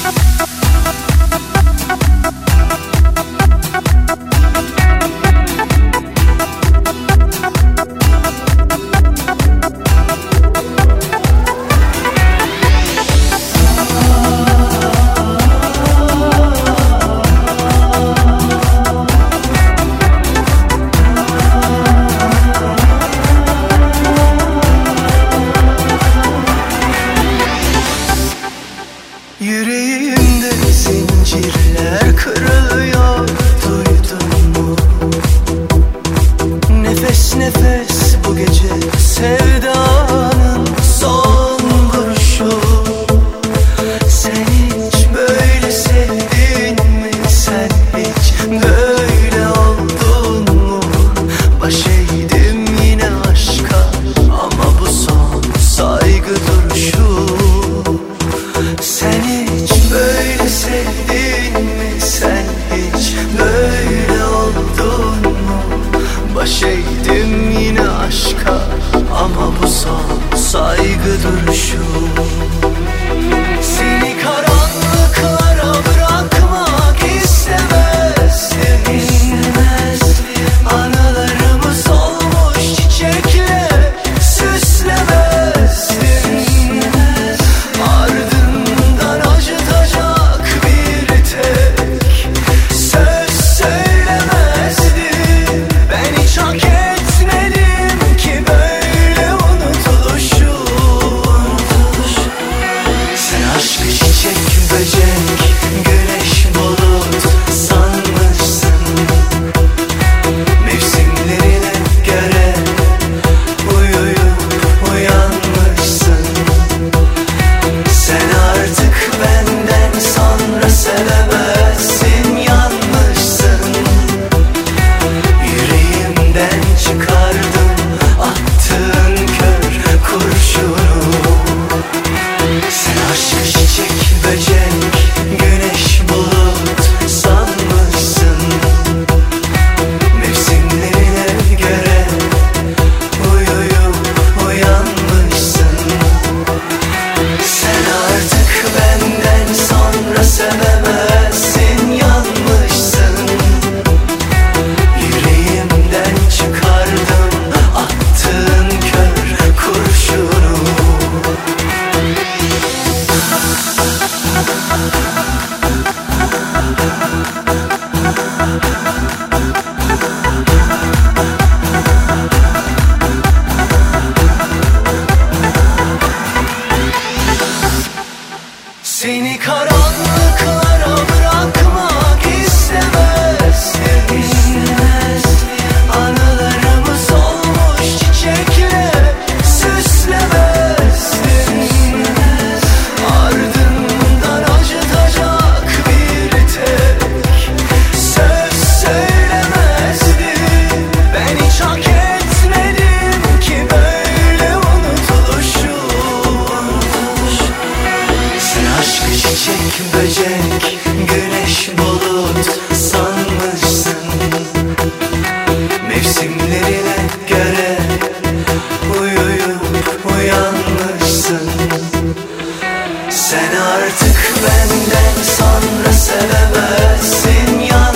Yüreğimde zincirler kırılıyor, duydun mu? Nefes nefes bu gece sevdanın son vuruşu. Sen hiç böyle sevdin mi? Sen hiç böyle oldun mu? Baş eğdim yine aşka ama bu son saygı duruşu. Sen hiç böyle sevdin mi? Sen hiç böyle oldun mu? Baş eğdim yine aşka ama bu son saygı duruşu. Seni karanlıklara bırakmak istemezdim. Anılarımı solmuş çiçekle süslemezdim. Ardından acıtacak bir tek söz söylemezdim. Ben hiç hak etmedim ki böyle unutuluşu. Sen aşkı çiçek böcek, güneş bulut sanmışsın. Mevsimlerine göre uyuyup uyanmışsın. Sen artık benden sonra sevemezsin, yanmışsın. Yüreğimden çıkardım attığın kör kurşunu. Sen aşk çiçek böcek, güneş bulut sanmışsın. Mevsimlerine göre uyuyup uyanmışsın. Sen artık benden sonra sevemezsin, yanmışsın. Yüreğimden çıkardım attığın kör kurşunu. Seni karanlıklara bırakmak istemezdim. Anılarımı solmuş çiçekle süslemezdim. Ardından acıtacak bir tek söz söylemezdim. Ben hiç hak etmedim ki böyle unutuluşu. Sen aşkı çiçek böcek, güneş bulut sanmışsın. Mevsimlerine göre uyuyup uyanmışsın. Sen artık benden sonra sevemezsin,